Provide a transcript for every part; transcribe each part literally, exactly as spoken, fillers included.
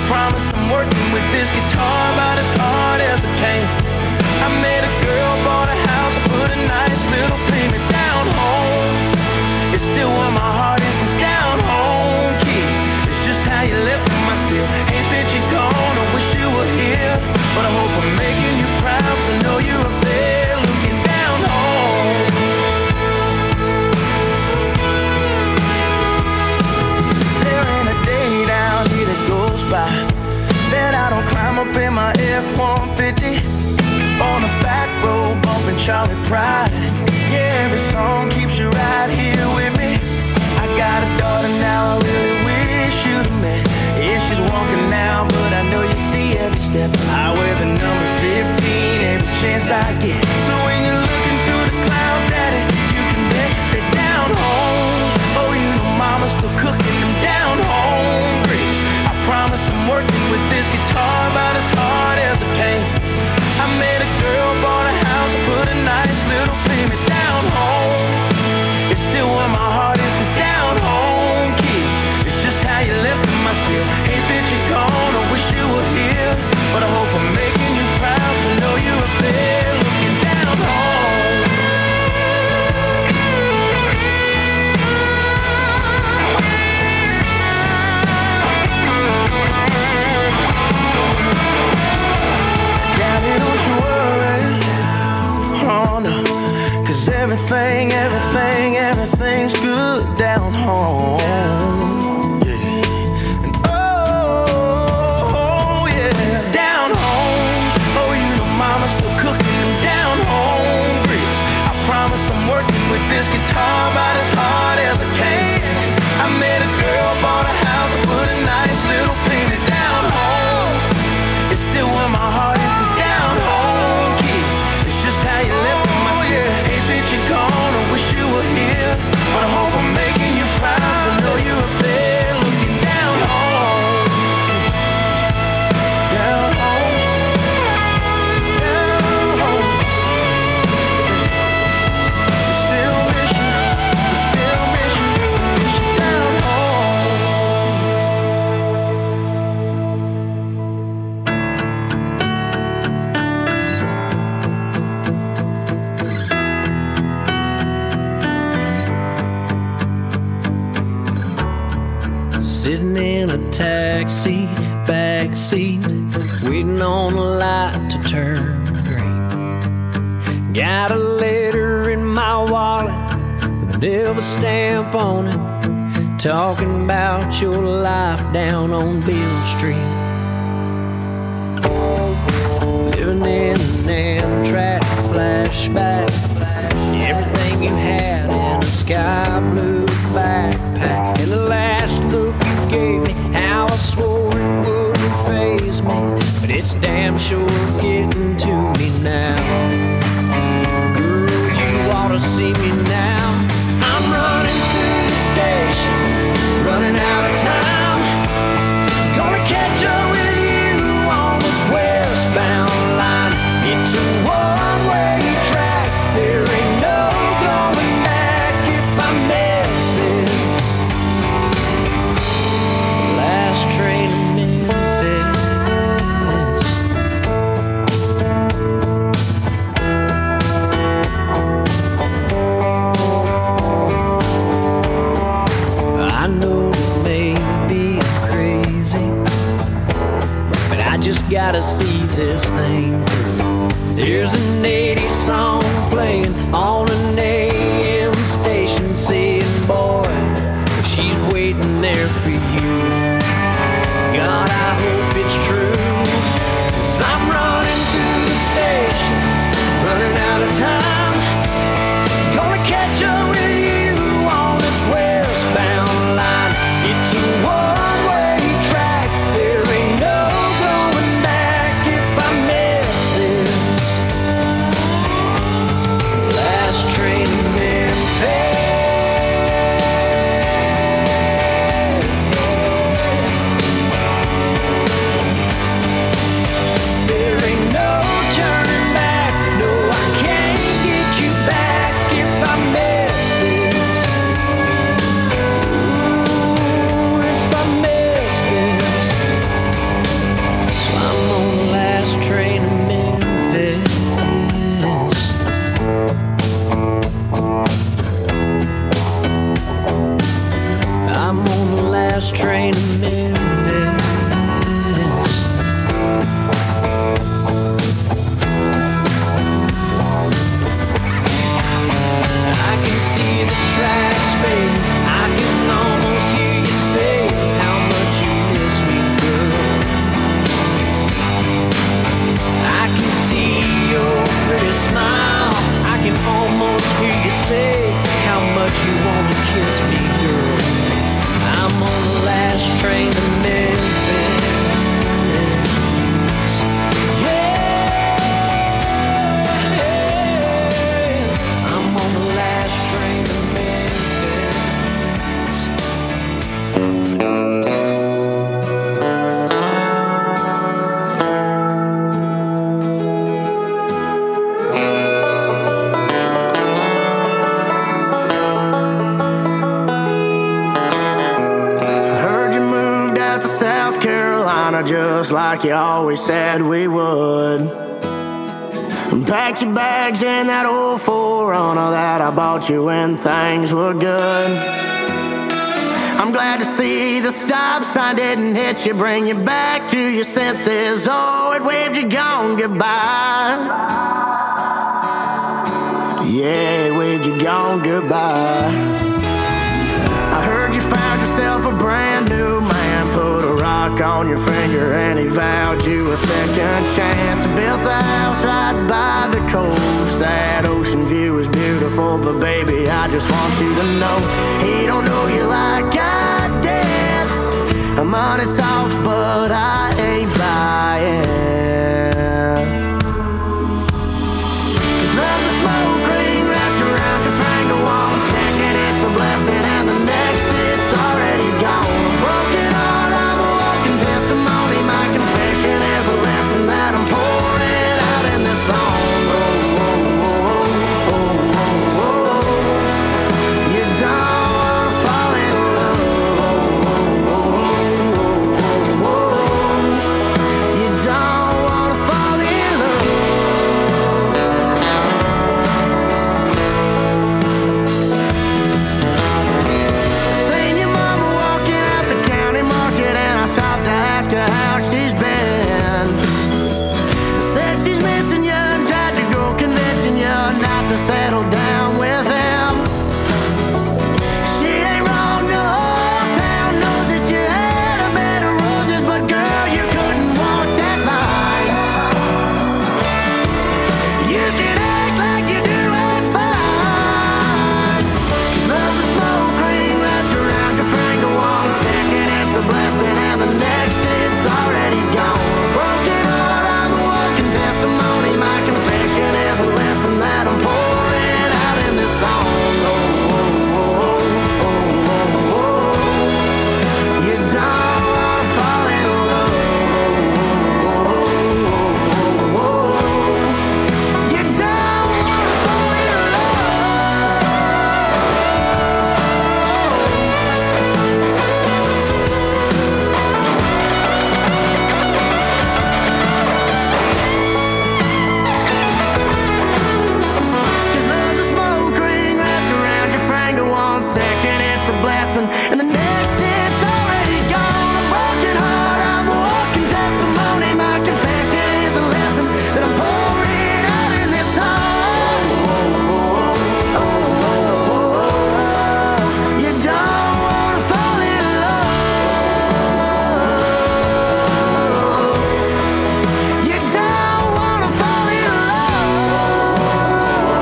promise I'm working with this guitar about as hard as I can. I met a girl, bought a house, I put a nice little payment down home. It's still where my heart is, it's down home, kid. It's just how you left them, I still hate that you're gone. I wish you were here, but I hope I'm making you proud, 'cause I know you're up there looking down home. There ain't a day down here that goes by that I don't climb up in my F one fifty on the back road bumping Charlie Pride. Yeah, every song keeps you right here with me. I got a daughter now, I really wish you'd have met. Yeah, she's walking now, but I know you see every step. I wear the number fifteen every chance I get. So when you're looking through the clouds, daddy, you can bet they're down home. Oh, you know mama's still cooking them down home grits. I promise I'm working with this guitar about as hard as I can. I met a girl, bought a house, I put a nice little payment down home. It's still where my heart is, it's down home, kid. It's just how you left them, I still hate that you're gone. I wish you were here, but I hope I'm making you proud, 'cause I know you're up there looking down home. Daddy, don't you worry, oh no, 'cause everything, everything, everything's good down home. Yeah. And oh, oh, yeah, down home. Oh, you know mama's still cooking them down home grits. I promise I'm working with this guitar about as hard as I can. I met a girl, bought a house, I put a nice little payment down home. It's still where my heart is, it's down home, kid. It's just how you left them, I still hate that you're gone. I wish you were here, but I hope I'm making you proud, 'cause I know you're up there looking down home. Down home. Down home. We still miss you, we still miss you, miss you down home. Sitting in a taxi, backseat, waiting on the light to turn green. Got a letter in my wallet with a Delva stamp on it, talking about your life down on Beale Street. Living in an Amtrak flashback, everything you had in a sky blue backpack, and the last look you gave me, how I swore it wouldn't faze me, but it's damn sure getting to me now. Girl, you ought to see me now. I'm running through the station, running out of time. Gonna catch up with you on this westbound line. It's a one-way track, there ain't no going back if I miss this. Last train to Memphis. I know it may be crazy, but I just gotta see this thing through. There's an eighties song playing on an A M station saying, boy, she's waiting there for you. God, I hope it's true, 'cause I'm running through the station, running out of time. Gonna catch up with you on this westbound line. It's a one-way track, there ain't no going back if I miss this. Last train Carolina just like you always said we would. And packed your bags in that old four runner that I bought you when things were good. I'm glad to see the stop sign didn't hit you, bring you back to your senses. Oh, it waved you gone goodbye. Yeah, it waved you gone goodbye. I heard you found yourself a brand new man, put a rock on your finger and he vowed you a second chance. Built a house right by the coast, that ocean view is beautiful, but baby, I just want you to know he don't know you like I did. Money talks, but I ain't buying. 'Cause love's a smoke ring wrapped around your finger. One second it's a blessing and the next it's already gone. A broken heart, I'm a walking testimony. My confession is a lesson that I'm pouring out in this song. Oh, oh, oh, oh, oh, oh. You don't wanna fall in love. Oh, oh, oh, oh, oh. You don't wanna fall in love. Seen your mama walking at the county market and I stopped to ask her how she's been. Said she's missing you and tried to go convincing you not to settle down with him. She ain't wrong, the whole town knows that you had a bed of roses, but girl, you couldn't walk that line. You can act like you do and fine. 'Cause love's a smoke ring wrapped around your finger. One second it's a blessing and the next it's already gone. Broken heart, I'm a walking testimony. My confession is a lesson that I'm pouring out in this song. Oh, oh, oh, oh, oh, oh. You don't wanna fall in love. Oh, oh, oh, oh, oh. You don't wanna fall in love. Cause love's a smoke ring wrapped around your finger. One second it's a blessing and the next it's already gone. A broken heart, I'm a walking testimony. My confession is a lesson that I'm pouring out in this song. Oh, oh, oh, oh, oh. You don't wanna fall in love. You don't wanna fall in love.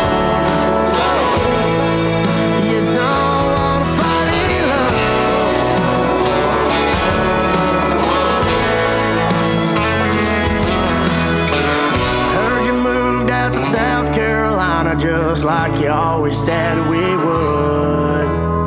You don't wanna fall in love. Heard you moved out to South Carolina just like you always said we would.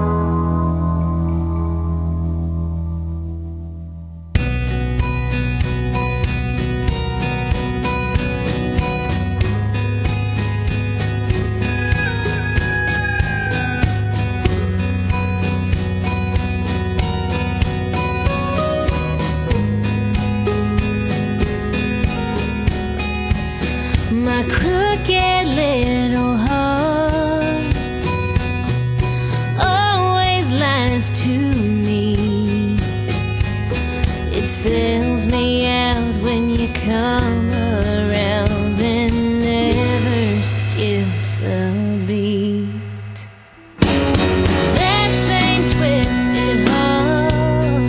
My crooked little heart always lies to me. It sells me out when you come around and never skips a beat. That same twisted heart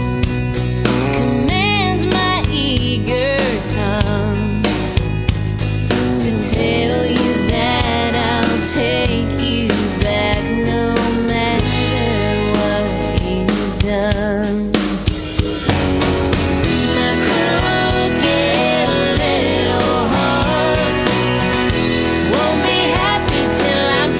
commands my eager tongue to tell you that I'll take you back no matter what you've done. My crooked little heart won't be happy till I'm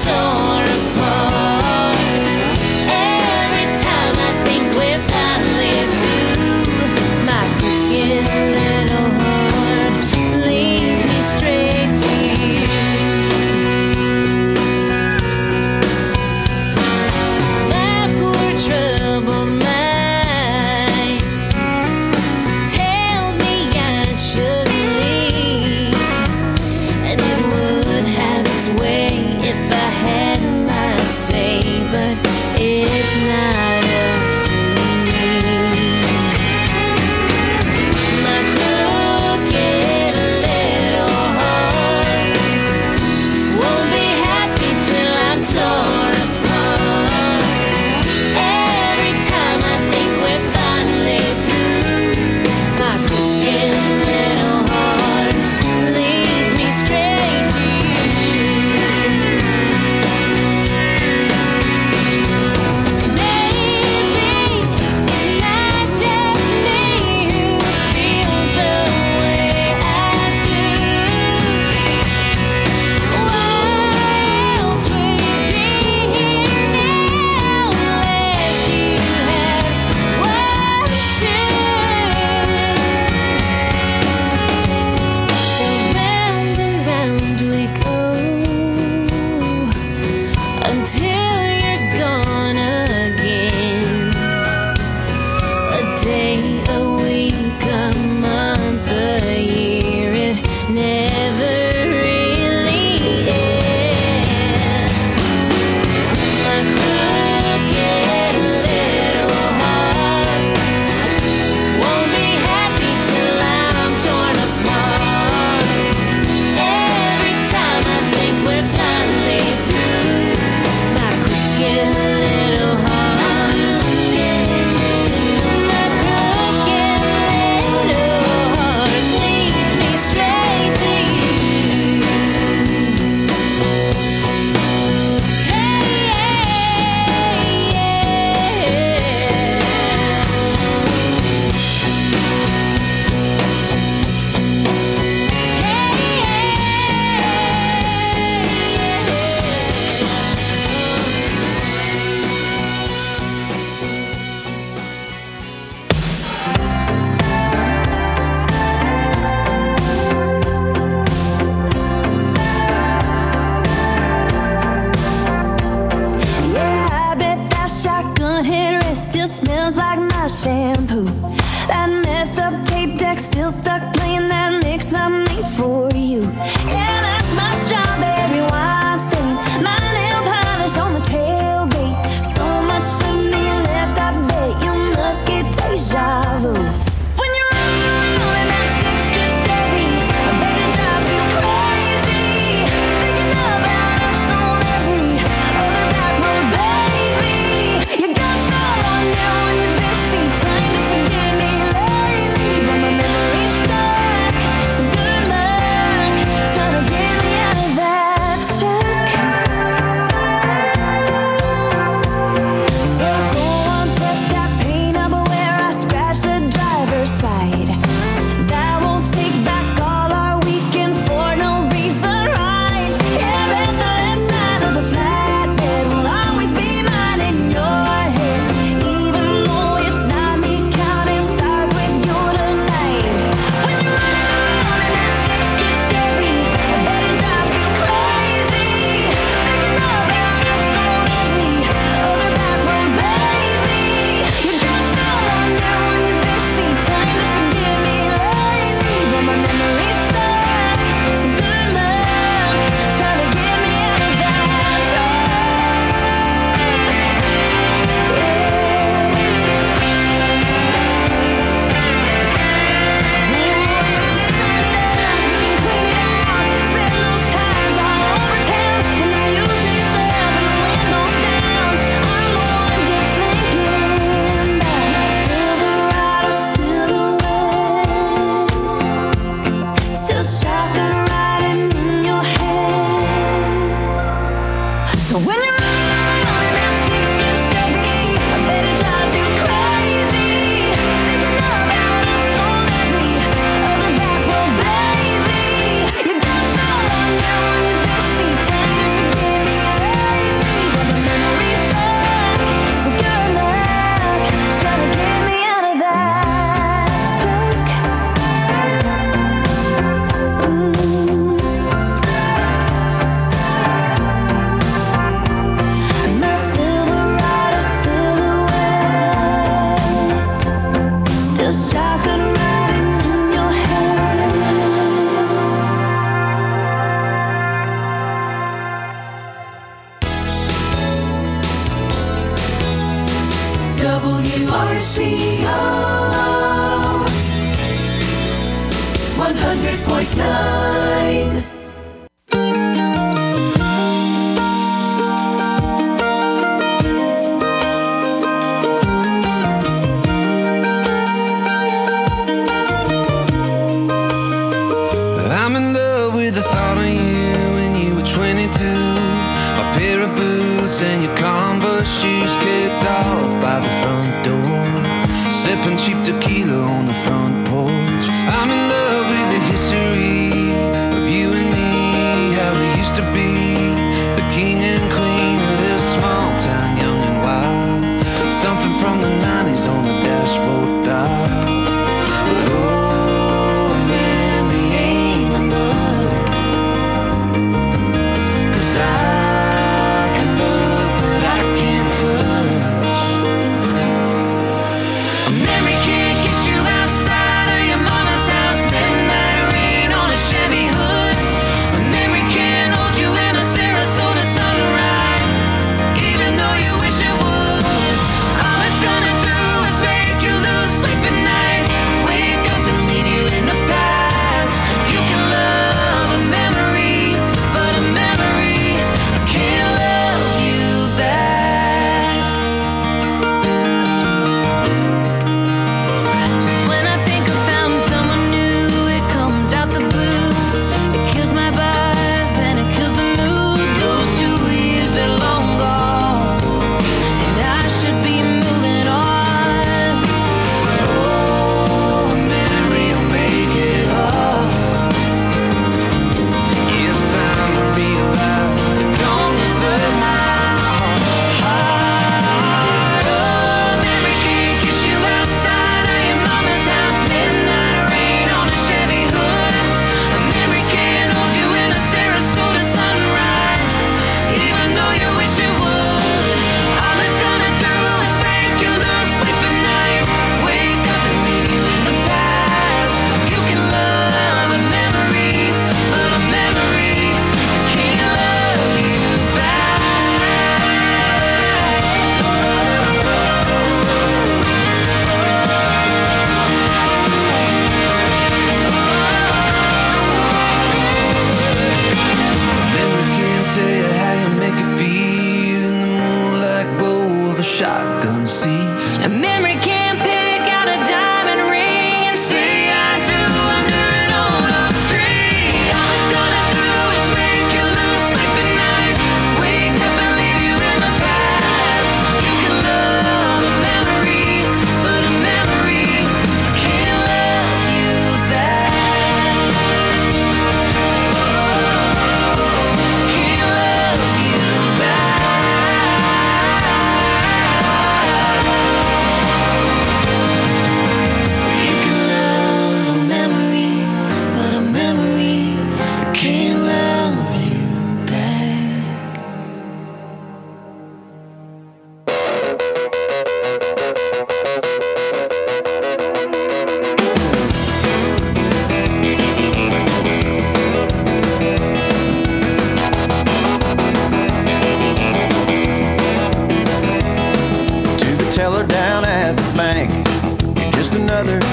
messed up tape deck, still stuck playing that mix I made for you. Yeah, that's my strawberry wine stain, my nail polish on the tailgate. So much of me left, I bet you must get deja vu. When you're rolling that stick shift Chevy, I bet it drives you crazy, thinking about us on every other back road, baby. You got someone new in your backseat trying to forget me lately, but my memory's stuck. So good luck trying to get me out of that check. So go on, touch that paint up where I scratched the driver's side. That won't take back all our weekend for no reason, right? Yeah, bet the left side of the flatbed will always be mine in your head, even though it's not me counting stars with you tonight. When you're running in that stick shift Chevy, I bet it drives you crazy, thinking about us on every other back road, baby. You got someone new in your backseat trying to forget me lately, but my memory's stuck. So good luck trying to get me out of that truck. Still shotgun riding in your head. So when you're rolling that stick shift Chevy, I bet it drives you crazy, thinking about us on every other back road, baby. You got someone new in your backseat trying to forget me lately, but my memory's stuck. So good luck trying to get me out of that check. My Silverado silhouette, still shotgun riding in your head. W R C O one hundred point nine. I'm in love with the thought of you when you were twenty-two. A pair of boots and your Converse shoes kicked off by the front door. Sipping cheap tequila on the front porch. I'm in love with the history of you and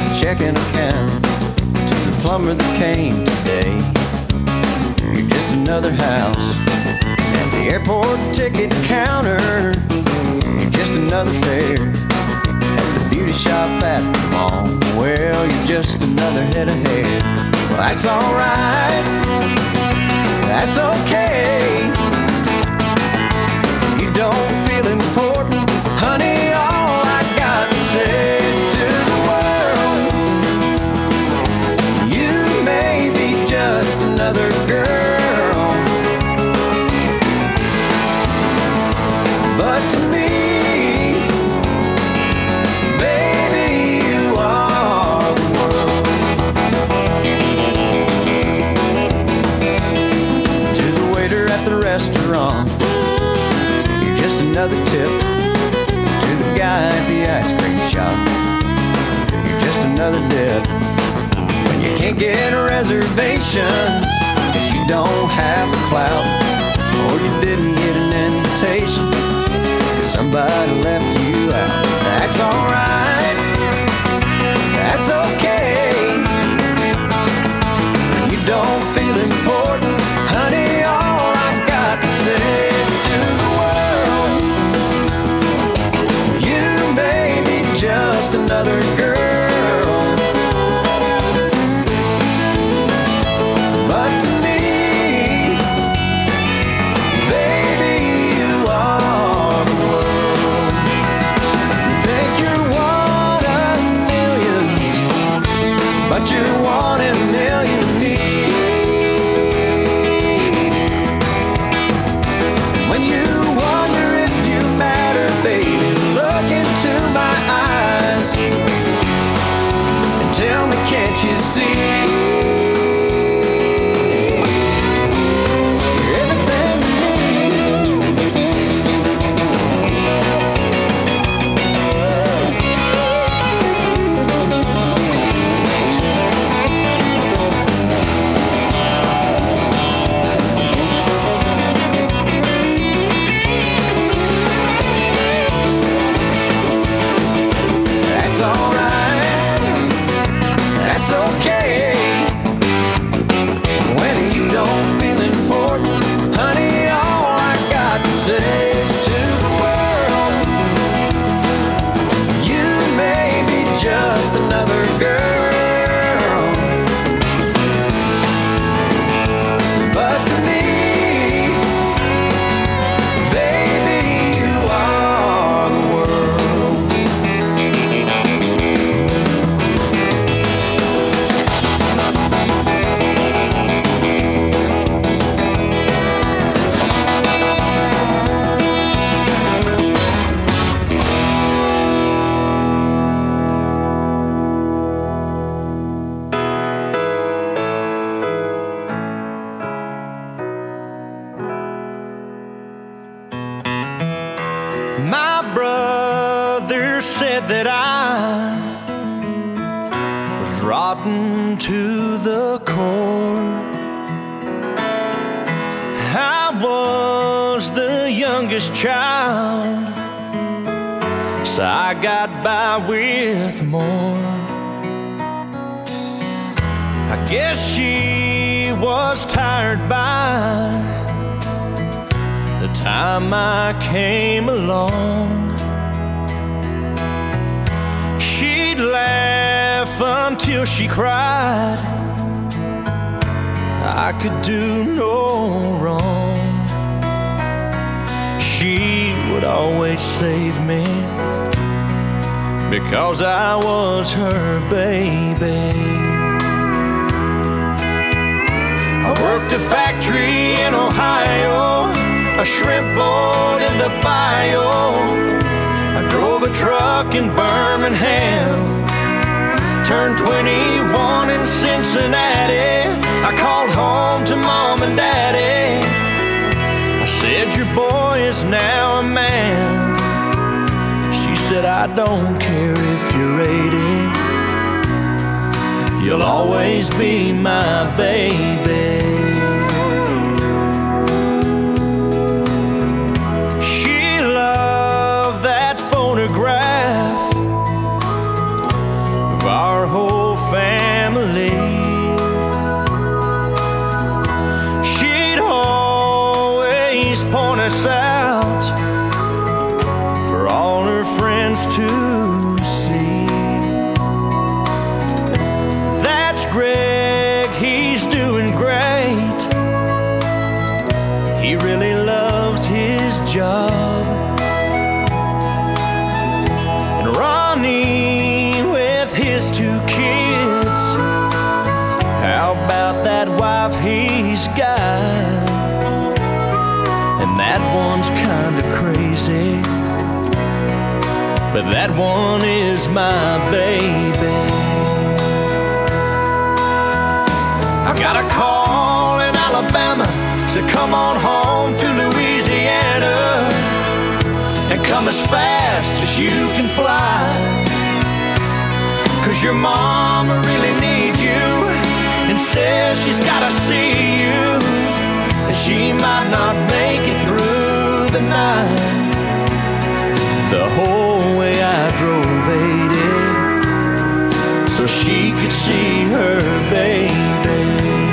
checking account, to the plumber that came today. You're just another house at the airport ticket counter. You're just another fare at the beauty shop at the mall. Well, you're just another head of hair. Well, that's alright, that's okay. You don't feel important, honey. All I got to say is to the world, you may be just another girl, but to me, baby, you are the world. To the waiter at the restaurant, you're just another tip. To the guy at the ice cream shop, you're just another dip. When you can't get reservations, cause you don't have the clout, or you didn't get an invitation, cause somebody left you out. That's alright, that's okay. When you don't feel important, honey, all I got to say is to the world, you may be just another girl, but to me, baby, you are the world. You think you're one of millions, but you're one in a million to me. When you wonder if you matter, baby, look into my eyes and tell me, can't you see? You're everything to me. That's alright, that's okay. When you don't feel important, honey, all I got to say is to the world, you may be just another girl, but to me, baby, you are the world. My brother said that I was rotten to the core. I was the youngest child, so I got by with more. I guess she was tired by the time I came along. She'd laugh until she cried. I could do no wrong. She would always save me because I was her baby. I worked a factory in Ohio, a shrimp boat in the bayou. I drove a truck in Birmingham, turned twenty-one in Cincinnati. I called home to mom and daddy. I said, your boy is now a man. She said, I don't care if you're eighty, you'll always be my baby. She loved that photograph of our whole he's got, and that one's kinda crazy, but that one is my baby. I got a call in Alabama, said come on home to Louisiana and come as fast as you can fly, 'cause your mama really needs you and says she's gotta see you, and she might not make it through the night. The whole way I drove eighty so she could see her baby.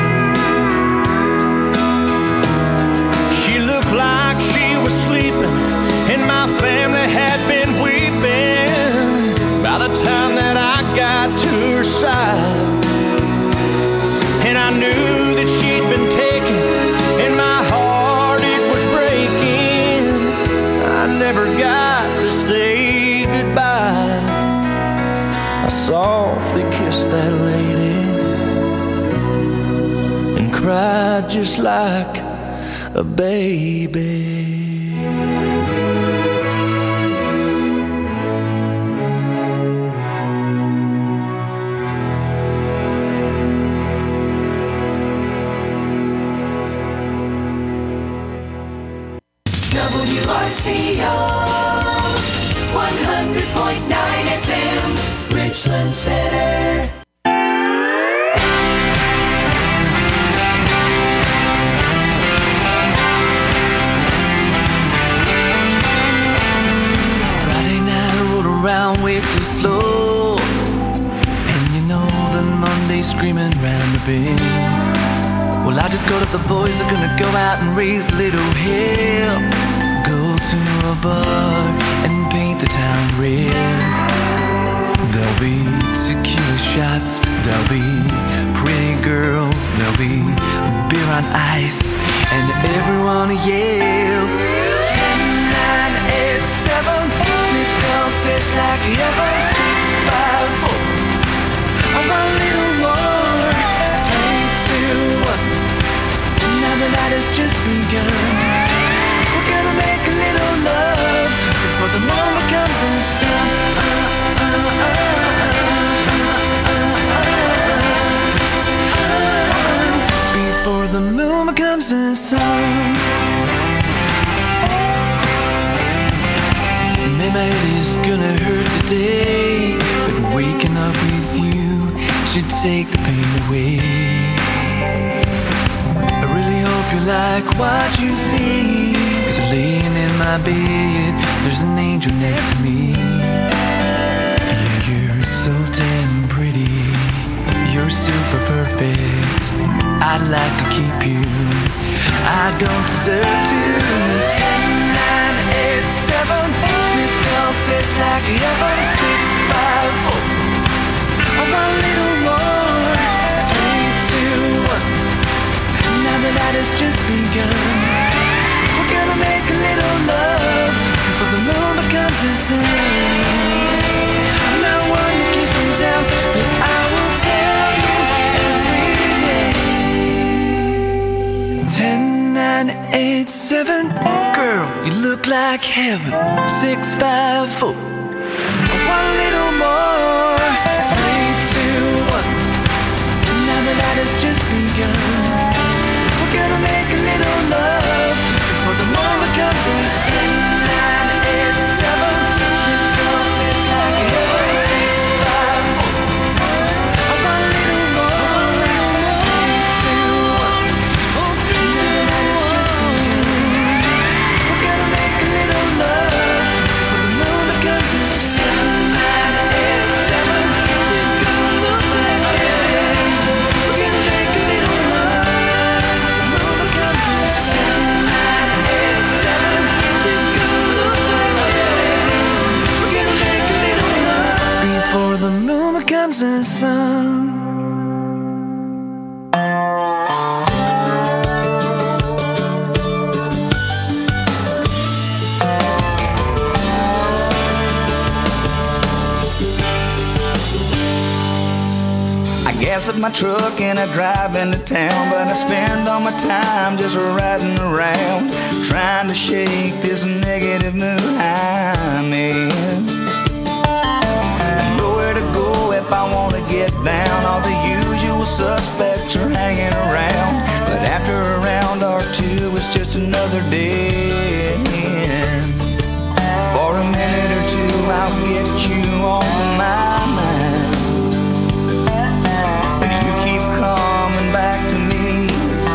She looked like she was sleeping and my family had been weeping by the time that I got to her side. And I knew that she'd been taken, and my heart, it was breaking. I never got to say goodbye. I softly kissed that lady and cried just like a baby. W R C O one hundred point nine F M, Richland Center. Friday night I rolled around way too slow, and you know the Monday's screaming round the bend. Well, I just got up, the boys are gonna go out and raise a little hell, go to a bar and paint the town red. There'll be tequila shots, there'll be pretty girls, there'll be beer on ice, and everyone yell ten, nine, eight, seven. This girl tastes like heaven. Six, five, four. I want a little more. Three, two, one. Now the night has just begun. We're gonna make a little love before the moon becomes the sun. Uh, uh, uh, uh, uh, uh, before the moon becomes the sun. Maybe my head is gonna hurt today, but waking up with you should take the pain away. I really hope you like what you see, 'cause laying in my bed, there's an angel next to me. Yeah, you're so damn pretty, you're super perfect. I'd like to keep you, I don't deserve to. Ten, nine, eight, seven. This girl tastes like heaven. Six, five, four. I want a little more. Three, two, one. Now the night has just begun. We're gonna make a little love before the moon becomes the sun. I'm not one to kiss and tell, but I will tell you every day. Ten, nine, eight, seven. Girl, you look like heaven. Six, five, four. I want a little more. Three, two, one. Now the night has just begun. We're gonna make a little love before the moon becomes the sun. Nine, eight, seven. This girl tastes like heaven. Six, five, four. I want a little more. Three, two, one. Oh, three, two, one. We're gonna make a little love before the moon becomes the sun. Nine, eight, seven. gas at my truck and I drive into town, but I spend all my time just riding around, trying to shake this negative mood I'm in. And nowhere to go if I want to get down. All the usual suspects are hanging around, but after a round or two it's just another dead end. For a minute or two I'll get you on my mind, and you keep coming back to me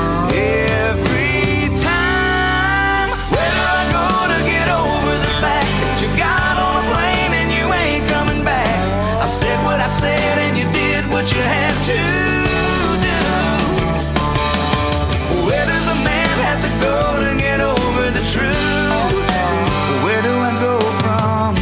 every time. Where do I go to get over the fact that you got on a plane and you ain't coming back? I said what I said and you did what you had to do. Where does a man have to go to get over the truth? Where do I go from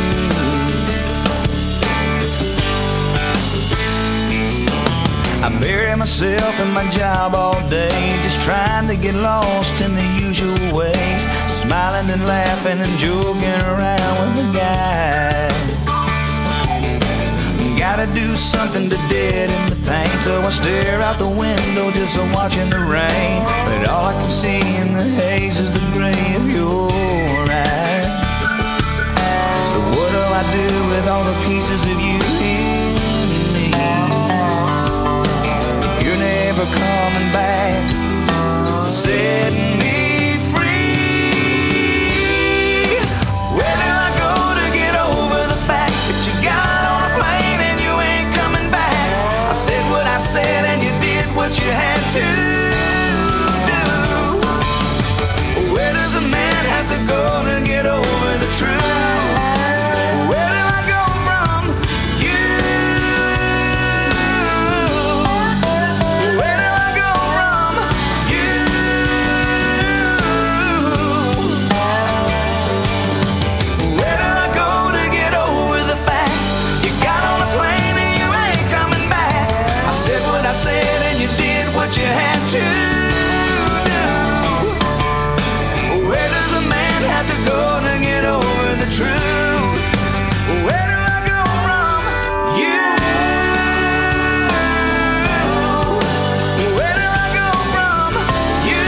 I bury myself in my job all day, just trying to get lost in the usual ways, smiling and laughing and joking around with the guys. Gotta do something to deaden the pain, so I stare out the window just watching the rain, but all I can see in the haze is the gray of your eyes. So what do I do with all the pieces of you in me? If you're never coming back, set me free. Where do I go to get over the fact that you got on a plane and you ain't coming back? I said what I said and you did what you had to do. Where does a man have to go to get over the truth? Where do I go from you? Where do I go from you? Where do I go to get over the fact you got on a plane and you ain't coming back? I said what I said and you did what you had to do. Where does a man have to go to get over the truth? Where do I go from you? Where do I go from you?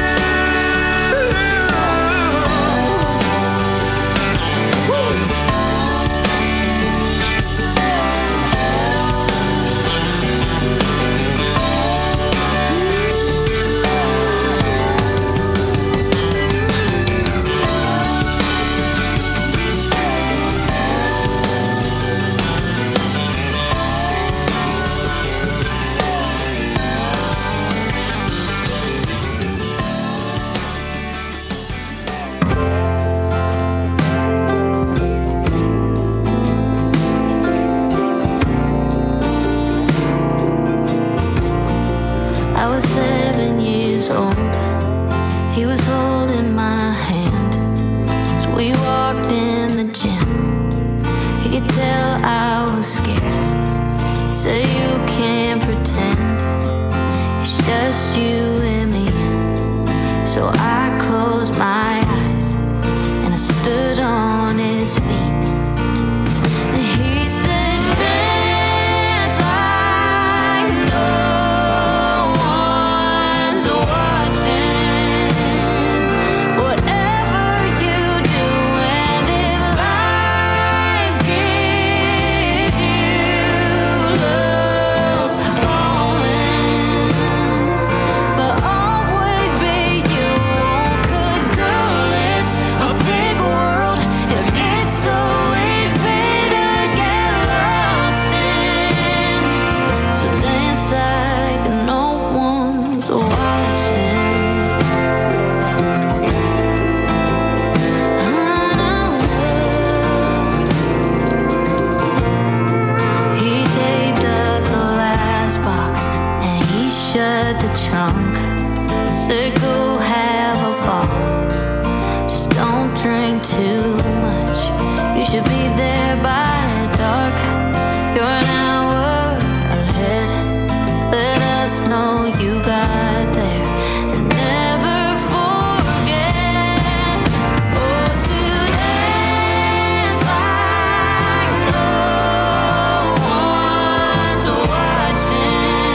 I was seven years old. He was holding my hand as we walked in the gym. He could tell I was scared. He said you can't pretend, it's just you and me. So I closed my eyes and I stood on his feet. And he said, dance like no one's watching. Whatever you do, and if life gives you love falling, but always be you own, 'cause girl, it's a big world and it's so easy to get lost in. So dance like no one's watching. He taped up the last box and he shut the trunk. Said go have a ball, just don't drink too much. You should be there by dark. You're an hour ahead. Let us know you got there and never forget. Oh, to dance like no one's watching.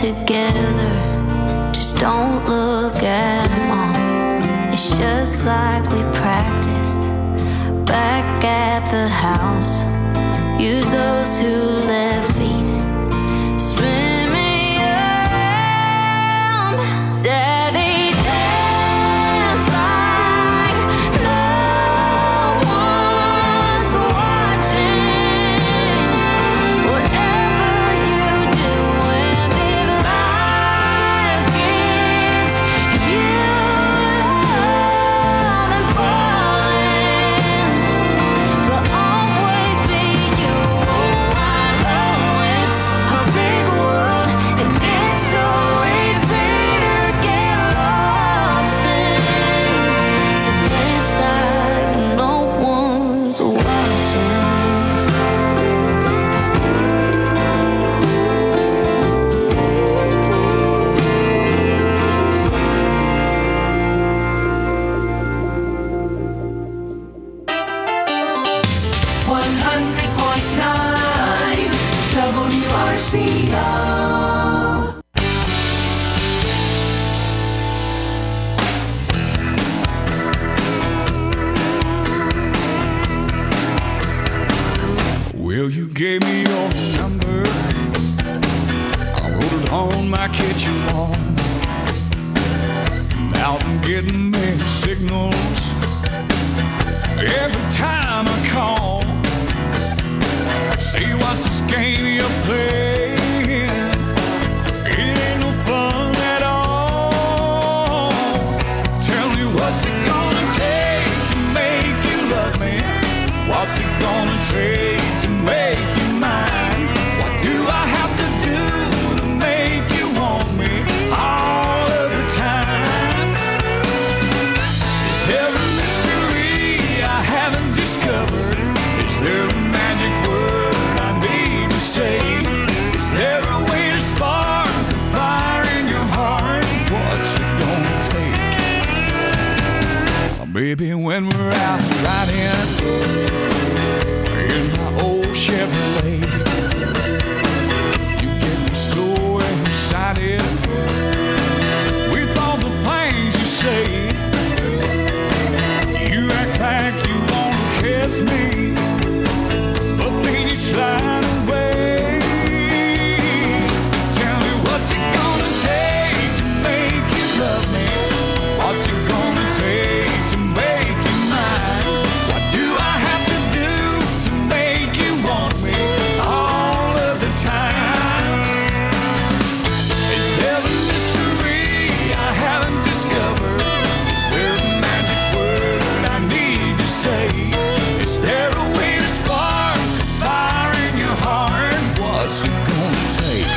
together. Just don't look at mom. It's just like we practiced back at the house. Use those two left feet, swim me around. Daddy, dance like no one's watching. Whatever you do, and if life gives you love and falling, will always be you. Oh, I know it's a big world, and it's so easy to get lost in. So dance like no one's watching. one hundred point nine W R C O. Well, you gave me your number. I wrote it on my kitchen wall. I'm out and getting mixed signals every time I call. See what's this game you're playing? It ain't no fun at all. Tell me what's it gonna take to make you love me? What's it gonna take to make you mine? What do I have to do to make you want me all of the time? Is there a mystery I haven't discovered? Is there a magic word I need to say? Is there a way to spark a fire in your heart? What's it gonna take? Oh, baby, when we're out riding in my old Chevrolet, you get me so excited with all the things you say. You act like you wanna kiss me, but then you slide away. Tell me what's it gonna take to make you love me? What's it gonna take to make you mine? What do I have to do to make you want me all of the time? Is there a mystery I haven't discovered? Is there a magic word I need to say? Is there a way to spark a fire in your heart? What's it gonna take?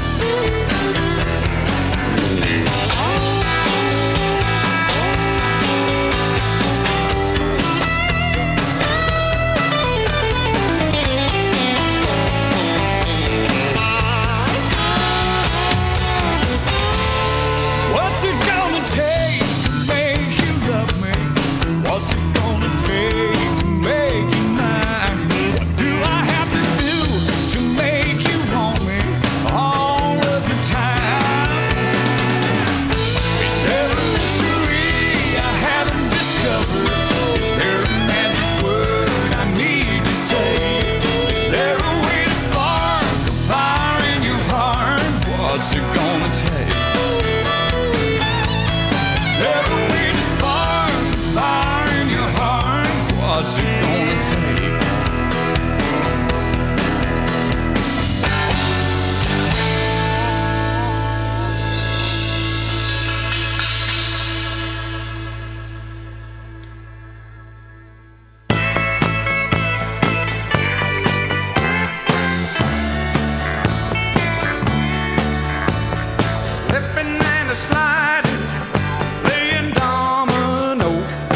What's it gonna take to make you love me? What's it gonna take to make you mine? What do I have to do to make you want me all of the time? Is there a mystery I haven't discovered? Is there a magic word I need to say? Is there a way to spark a fire in your heart? What's it gonna take? Is there a way to spark a fire in your heart? What's it gonna take? Slipping and a sliding, laying domino.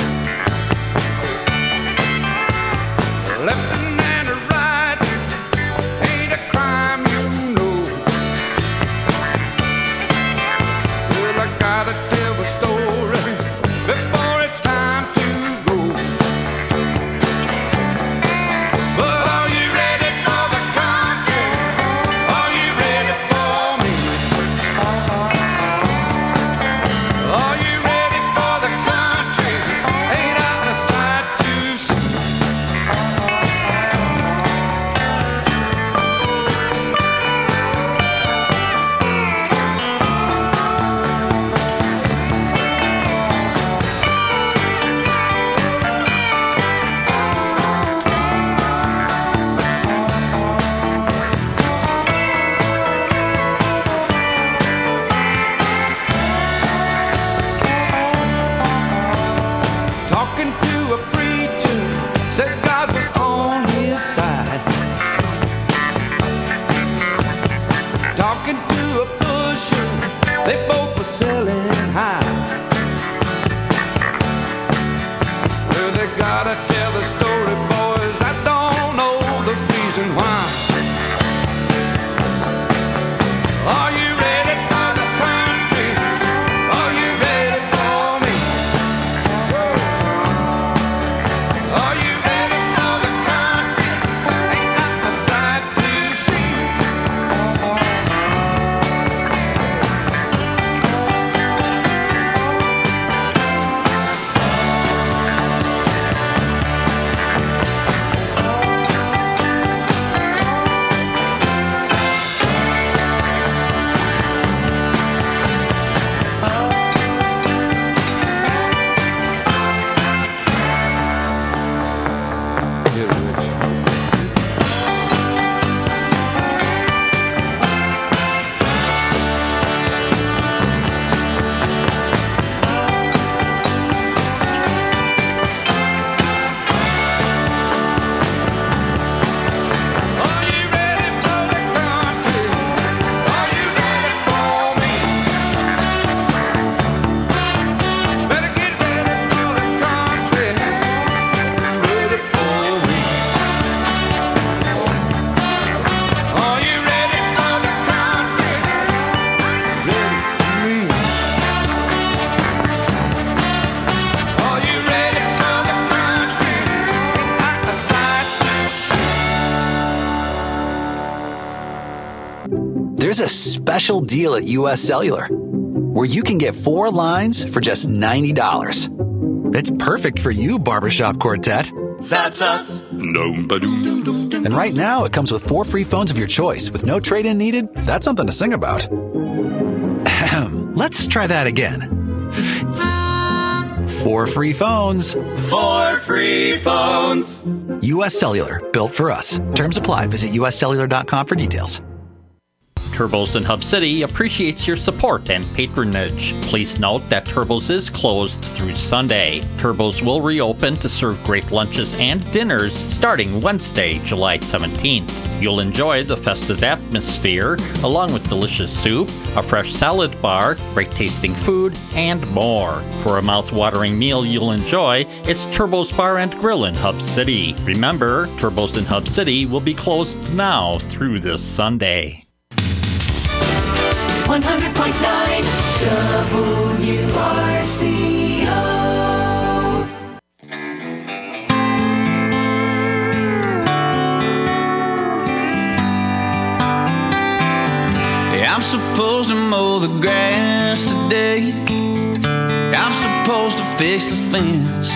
Left and a right ain't a crime, you know. Well, I gotta tell the story before it's time to go. But are you ready for the country? Are you ready for me? to a pusher. They both were selling high. Well, they gotta tell the story, boys. I don't know the reason why. Are you ready for the country? Are you ready for me? Are you ready for the country? Ain't that a sight to see? There's a special deal at U S Cellular where you can get four lines for just ninety dollars. It's perfect for you, Barbershop Quartet. That's us. And right now, it comes with four free phones of your choice with no trade-in needed. That's something to sing about. Ahem. Let's try that again. Four free phones. Four free phones. U S Cellular, built for us. Terms apply. Visit U S cellular dot com for details. Turbos in Hub City appreciates your support and patronage. Please note that Turbos is closed through Sunday. Turbos will reopen to serve great lunches and dinners starting Wednesday, July seventeenth. You'll enjoy the festive atmosphere, along with delicious soup, a fresh salad bar, great tasting food, and more. For a mouth-watering meal you'll enjoy, it's Turbos Bar and Grill in Hub City. Remember, Turbos in Hub City will be closed now through this Sunday. one hundred point nine W R C O. I'm supposed to mow the grass today. I'm supposed to fix the fence.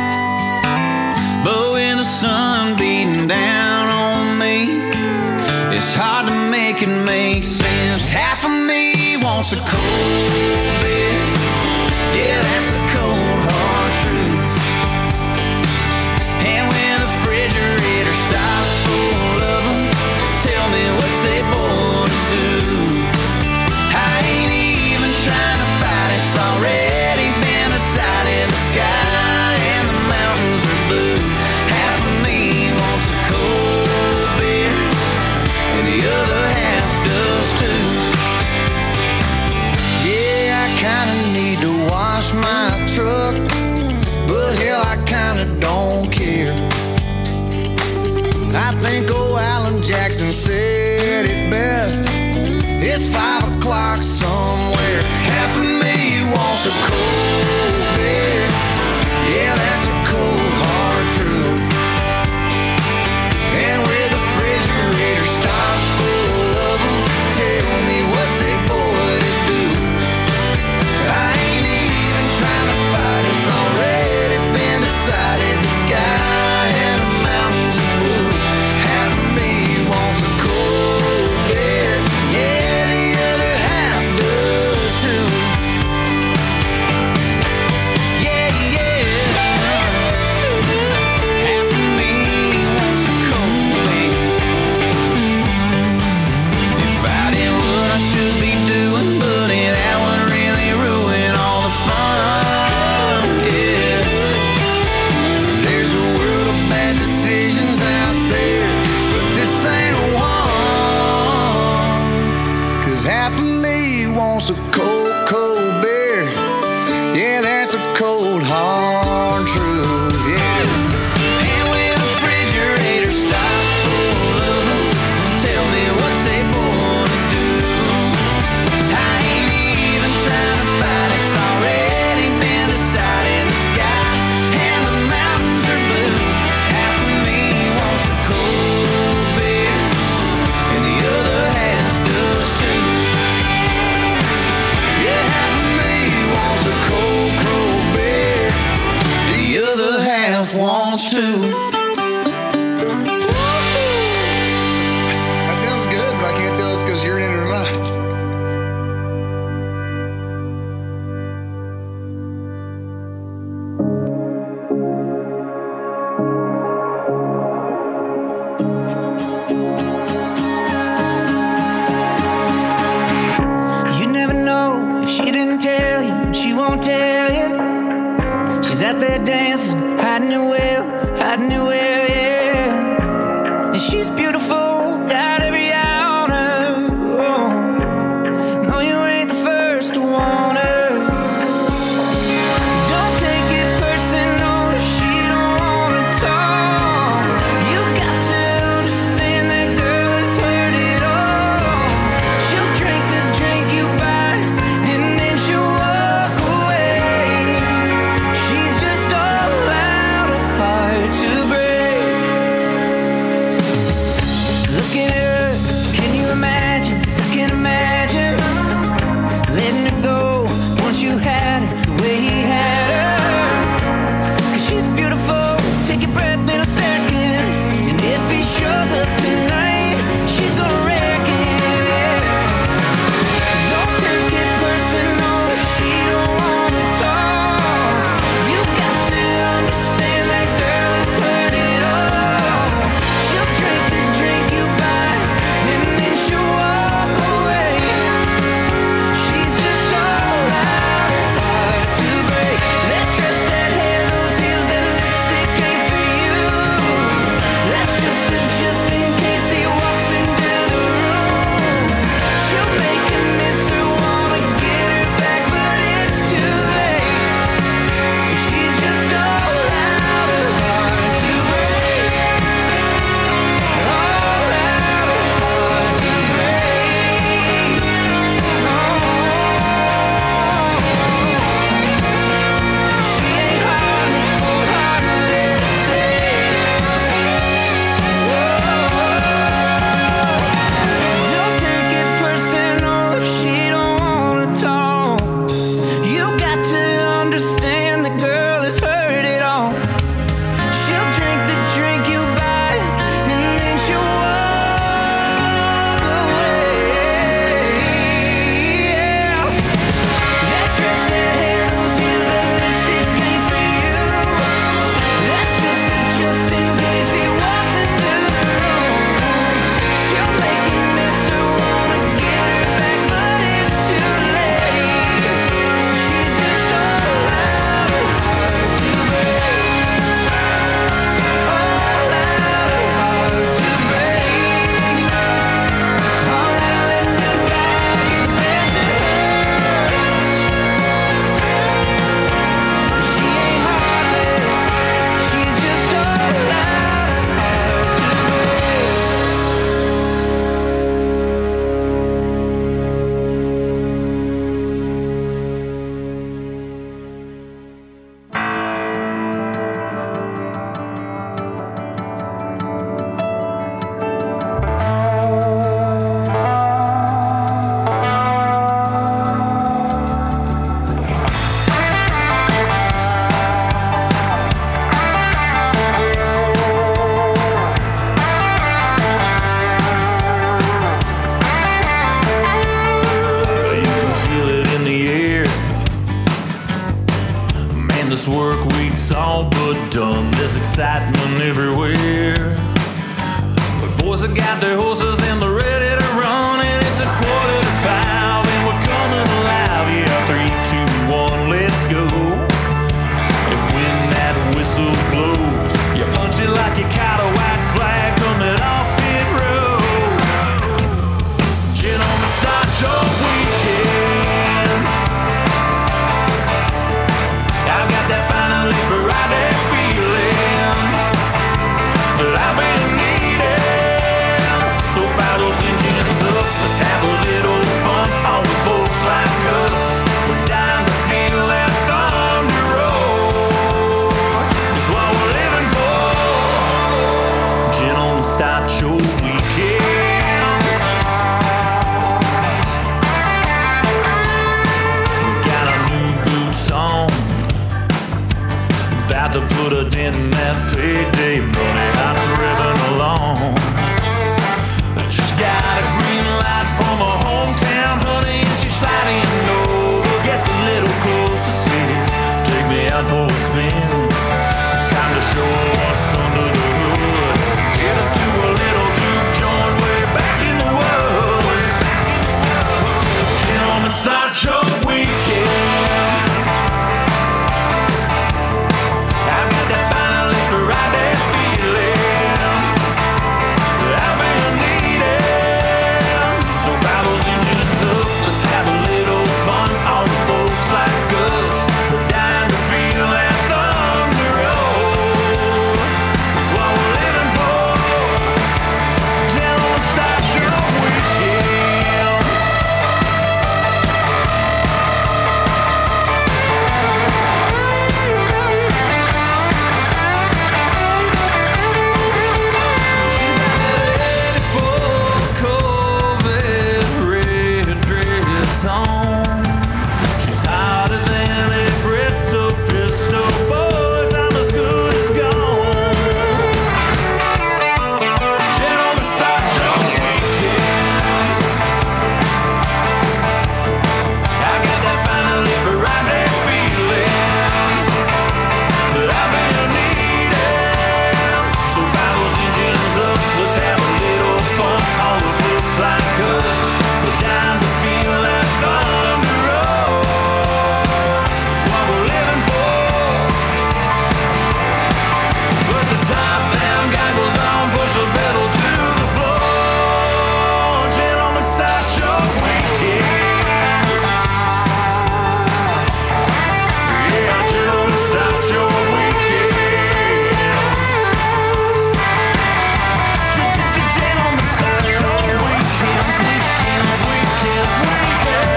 But when the sun beating down on me, it's hard to make it make sense. Half of me wants a cold beer. Yeah, that's the cold hard truth. And when the refrigerator stops full of them, tell me what's they born to do. I ain't even trying to fight, it's already been decided. The sky and the mountains are blue. Half of me wants a cold beer, and the other half does too. Yeah, I kinda need to wash my half of me wants a cold, cold beer. Yeah, that's a cold, hard truth. Yeah, it is. And when the refrigerator stopped full of them, tell me what's they born to do. I ain't even trying to fight, it's already been decided in the sky, and the mountains are blue. Half of me wants a cold beer, and the other half does too. Yeah, half of me wants a cold, cold beer. The other half wants to. That sounds good, but I can't tell it's because you're in it or not. You never know if she didn't tell you, and she won't tell you. She's out there dancing, hiding it well, hiding it well, yeah. And she's beautiful, got every eye on her. Oh, no, you ain't the first to want her. Don't take it personal if she don't wanna talk. You got to understand that girl has heard it all. She'll drink the drink you buy, and then she'll walk away. She's just all out of heart to break. Look at her, can you imagine? 'Cause I can imagine letting her go once you had her the way he had her. 'Cause she's beautiful, take your breath in a second. And if he shows up tonight, she's gonna wreck it, yeah. Don't take it personal if she don't wanna talk. You got to understand that girl has heard it all. She'll drink the drink you buy, and then she'll walk away. She's just all out of heart to break. That dress, that hair, those heels, that lipstick ain't for you. That's just a just in case he walks into the room. She'll make him miss her, wanna get her back, but it's too late. She's just all out of heart to break. All out of heart to break. Oh, she ain't heartless, full heartless, don't take it personal if she don't wanna talk. You got to understand the girl has heard it all. She'll drink the drink you buy, and then she'll walk away. Yeah. That dress, that hair, those heels, that lipstick ain't for you. That's just a just in case he walks into the room. She'll make him miss her, wanna get her back, but it's too late. She's just all out of heart to break. All out of heart to break. All out of goodbye, get best of her. She ain't heartless, she's just all out of heart to break. You can feel it in the air. Man, this work week's all but done. There's excitement everywhere. But boys have got their horses and they're ready to run. And it's a quarter to five and we're coming alive. Yeah, three, two, one, let's go. And when that whistle blows, you punch it like you caught a white flag coming off pit road. Get on the sideshow. evident in that payday money house ribbon along. She's got a green light from her hometown, honey, and she's sliding over. Gets a little closer, says, take me out for a spin. It's time to show her what's under the hood. Headed to a little juke joint way back in the woods. Gentlemen, sideshow weekends. I've got that fine liquor right there feeling that I've been needing. So fire those engines up, let's have a little fun. All the folks like us, we're dying to feel that thunder roll. That's what we're living for. Gentlemen, sideshow weekends. She's got that eighty-four Corvette red dress on. She's hotter than a Bristol pistol. Boys, I'm as good as gone. Gentlemen, sideshow weekends. I got that fine liquor right there feeling that I've been needing. So fire those engines up, let's have a little fun. All those looks like us, we're dying to feel that thunder roll. That's what we're living for. So put the top down, goggles on, push the pedal to the floor. Gentlemen, sideshow weekends. Yeah, gentlemen, sideshow weekends. Gentlemen, sideshow weekends, weekends, weekends, weekends.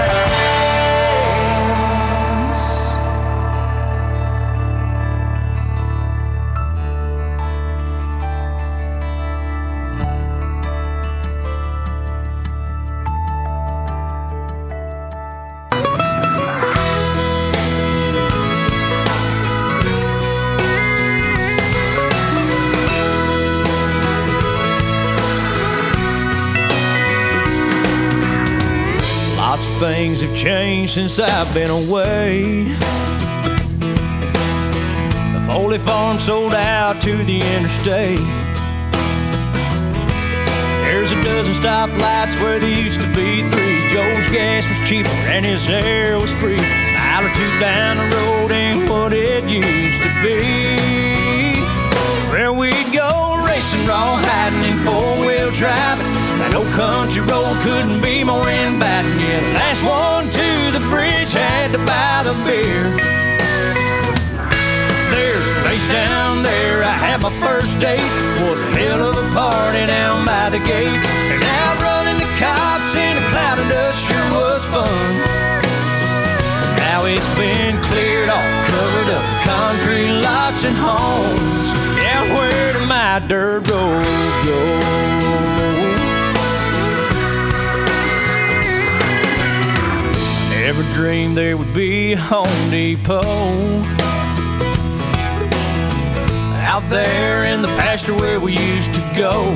Lots of things have changed since I've been away. The Foley farm sold out to the interstate. There's a dozen stoplights where there used to be three. Joe's gas was cheaper and his air was free. A mile or two down the road ain't what it used to be. Where we'd go racing, raw hiding in four-wheel driving. That old country road couldn't be more inviting. Yeah, the last one to the bridge had to buy the beer. There's a place down there I had my first date. Was a hell of a party down by the gates. And outrunning the cops in a cloud of dust sure was fun. Now it's been cleared off, covered up, concrete lots and homes. Yeah, where did my dirt road go? Never dreamed there would be a Home Depot out there in the pasture where we used to go.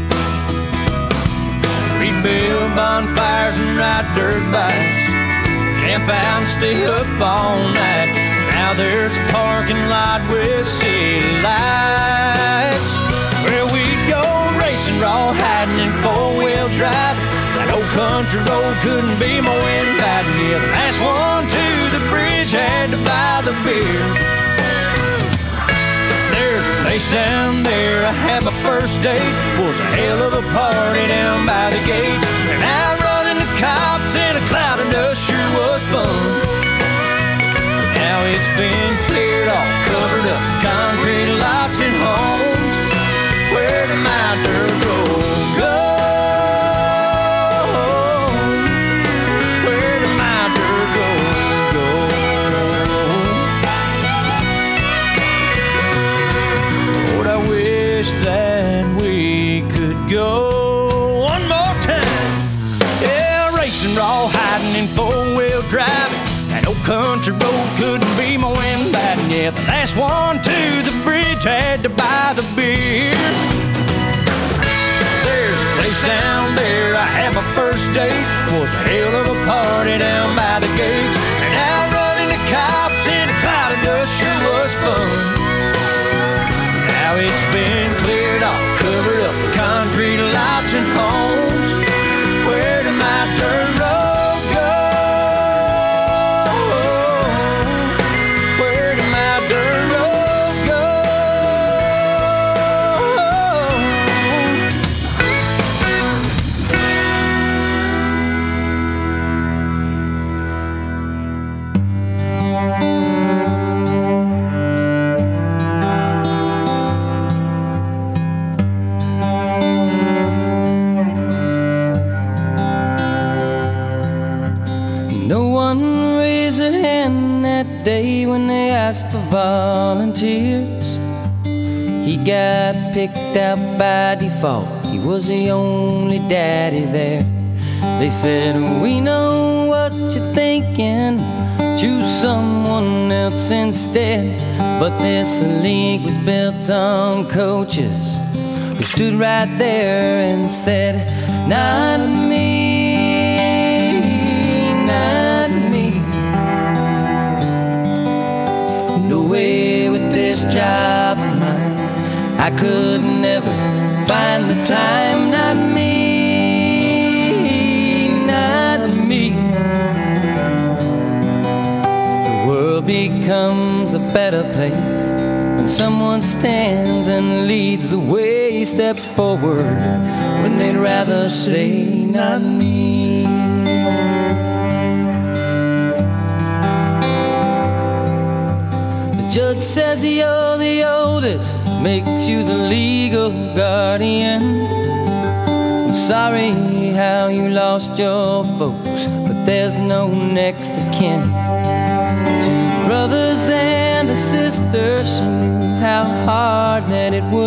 Rebuild bonfires and ride dirt bikes, camp out and stay up all night. Now there's a parking lot with city lights where we'd go racing, raw hiding in four-wheel driving. That old country road couldn't be more inviting. Yeah, the last one to the bridge had to buy the beer. There's a place down there I had my first date. Was a hell of a party down by the gates. And outrunning the cops in a cloud of dust sure was fun. Now it's been cleared off, covered up, concrete lots and homes. Where did my dirt road go? That we could go one more time. Yeah, racing, raw hiding in four-wheel driving. That No country road couldn't be my wind back. And yeah, the last one to the bridge had to buy the beer. There's a place down there I had my first date. Was a hell of a party down by the gates. And outrunning the cops in a cloud of dust sure was fun. Now it's been cleared off, covered up with concrete lots and homes. Where did my dirt road go? Where did my dirt road go? No one raised their hand that day when they asked for volunteers. He got picked out by default. He was the only daddy there. They said, we know what you're thinking, choose someone else instead. But this league was built on coaches who stood right there and said, not me, not me. No way with this job of mine, I could never find the time. Not me, not me. The world becomes a better place when someone stands and leads the way, steps forward when they'd rather say, not me. The judge says you're the oldest, makes you the legal guardian. I'm sorry how you lost your folks, but there's no next of kin. Two brothers and a sister, she knew how hard that it would